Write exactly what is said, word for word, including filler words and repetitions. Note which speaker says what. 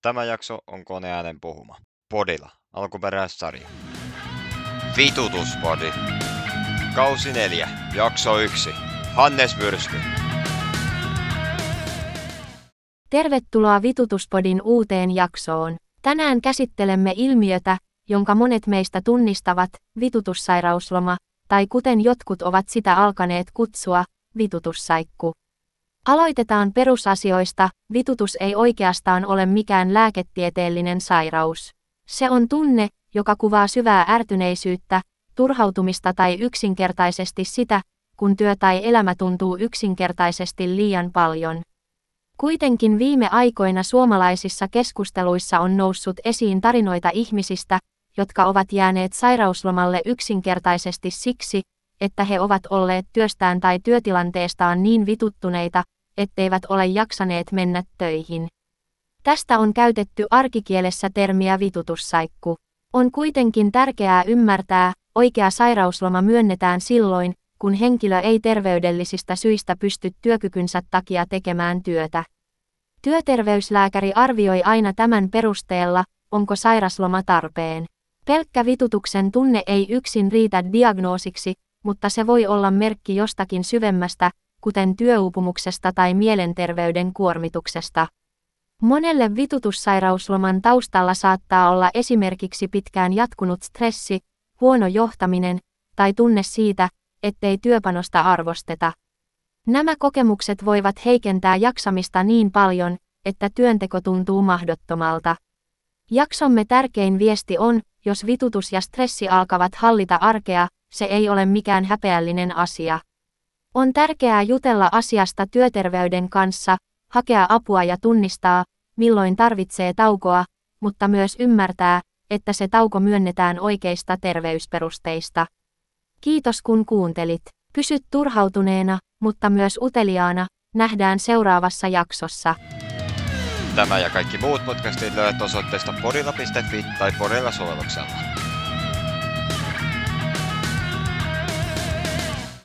Speaker 1: Tämä jakso on koneäänen puhuma. Podilla. Alkuperäissarja. Vitutuspodi. Kausi neljä. Jakso yksi. Hannes Myrsky.
Speaker 2: Tervetuloa Vitutuspodin uuteen jaksoon. Tänään käsittelemme ilmiötä, jonka monet meistä tunnistavat, vitutussairausloma, tai kuten jotkut ovat sitä alkaneet kutsua, vitutussaikku. Aloitetaan perusasioista. Vitutus ei oikeastaan ole mikään lääketieteellinen sairaus. Se on tunne, joka kuvaa syvää ärtyneisyyttä, turhautumista tai yksinkertaisesti sitä, kun työ tai elämä tuntuu yksinkertaisesti liian paljon. Kuitenkin viime aikoina suomalaisissa keskusteluissa on noussut esiin tarinoita ihmisistä, jotka ovat jääneet sairauslomalle yksinkertaisesti siksi, että he ovat olleet työstään tai työtilanteestaan niin vituttuneita, etteivät ole jaksaneet mennä töihin. Tästä on käytetty arkikielessä termiä vitutussaikku. On kuitenkin tärkeää ymmärtää, oikea sairausloma myönnetään silloin, kun henkilö ei terveydellisistä syistä pysty työkykynsä takia tekemään työtä. Työterveyslääkäri arvioi aina tämän perusteella, onko sairasloma tarpeen. Pelkkä vitutuksen tunne ei yksin riitä diagnoosiksi, mutta se voi olla merkki jostakin syvemmästä, kuten työuupumuksesta tai mielenterveyden kuormituksesta. Monelle vitutussairausloman taustalla saattaa olla esimerkiksi pitkään jatkunut stressi, huono johtaminen tai tunne siitä, ettei työpanosta arvosteta. Nämä kokemukset voivat heikentää jaksamista niin paljon, että työnteko tuntuu mahdottomalta. Jaksomme tärkein viesti on, jos vitutus ja stressi alkavat hallita arkea, se ei ole mikään häpeällinen asia. On tärkeää jutella asiasta työterveyden kanssa, hakea apua ja tunnistaa, milloin tarvitsee taukoa, mutta myös ymmärtää, että se tauko myönnetään oikeista terveysperusteista. Kiitos kun kuuntelit. Pysy turhautuneena, mutta myös uteliaana. Nähdään seuraavassa jaksossa.
Speaker 1: Tämä ja kaikki muut podcastit löydät osoitteesta podilla piste fi tai Podilla sovelluksella.